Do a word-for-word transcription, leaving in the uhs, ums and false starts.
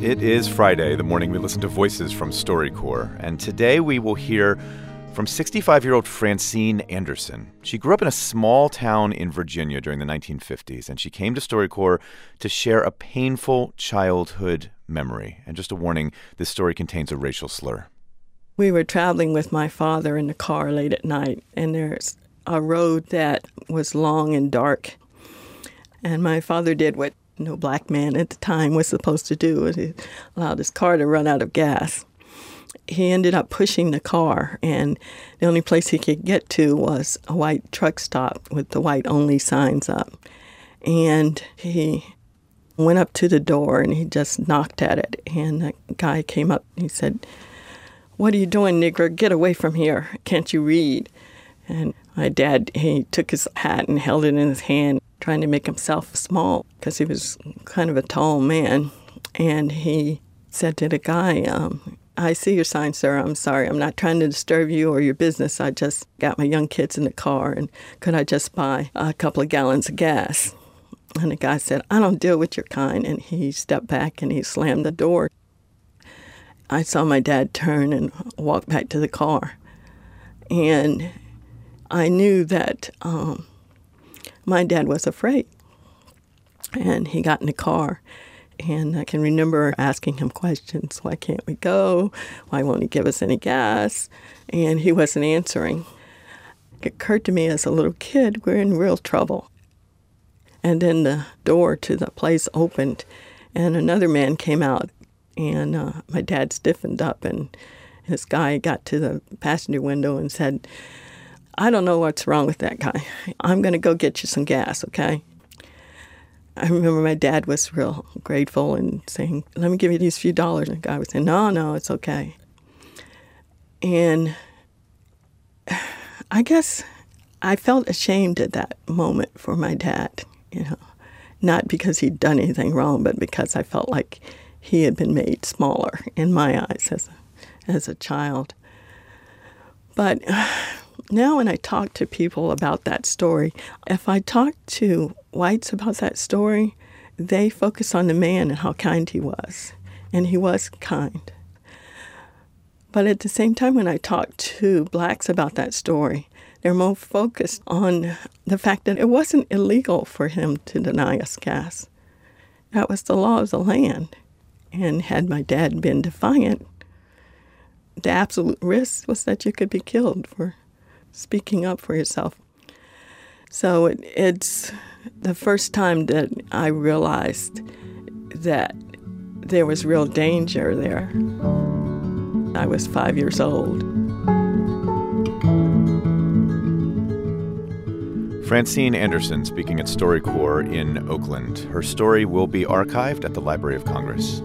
It is Friday, the morning we listen to voices from StoryCorps, and today we will hear from sixty-five-year-old Francine Anderson. She grew up in a small town in Virginia during the nineteen fifties, and she came to StoryCorps to share a painful childhood memory. And just a warning, this story contains a racial slur. We were traveling with my father in the car late at night, and there's a road that was long and dark. And my father did what no black man at the time was supposed to do. He allowed his car to run out of gas. He ended up pushing the car, and the only place he could get to was a white truck stop with the white-only signs up. And he went up to the door, and he just knocked at it. And the guy came up, and he said, "What are you doing, nigger? Get away from here. Can't you read?" And my dad, he took his hat and held it in his hand, trying to make himself small because he was kind of a tall man. And he said to the guy, um, "I see your sign, sir. I'm sorry. I'm not trying to disturb you or your business. I just got my young kids in the car, and could I just buy a couple of gallons of gas?" And the guy said, "I don't deal with your kind." And he stepped back and he slammed the door. I saw my dad turn and walk back to the car. And I knew that um, my dad was afraid. And he got in the car. And I can remember asking him questions. Why can't we go? Why won't he give us any gas? And he wasn't answering. It occurred to me as a little kid, we're in real trouble. And then the door to the place opened, and another man came out. And uh, my dad stiffened up, and this guy got to the passenger window and said, "I don't know what's wrong with that guy. I'm going to go get you some gas, okay?" I remember my dad was real grateful and saying, "Let me give you these few dollars." And the guy was saying, "No, no, it's okay." And I guess I felt ashamed at that moment for my dad, you know, not because he'd done anything wrong, but because I felt like he had been made smaller in my eyes as a, as a child. But now when I talk to people about that story, if I talk to whites about that story, they focus on the man and how kind he was. And he was kind. But at the same time, when I talk to blacks about that story, they're more focused on the fact that it wasn't illegal for him to deny us gas. That was the law of the land. And had my dad been defiant, the absolute risk was that you could be killed for speaking up for yourself. So it, it's the first time that I realized that there was real danger there. I was five years old. Francine Anderson speaking at StoryCorps in Oakland. Her story will be archived at the Library of Congress.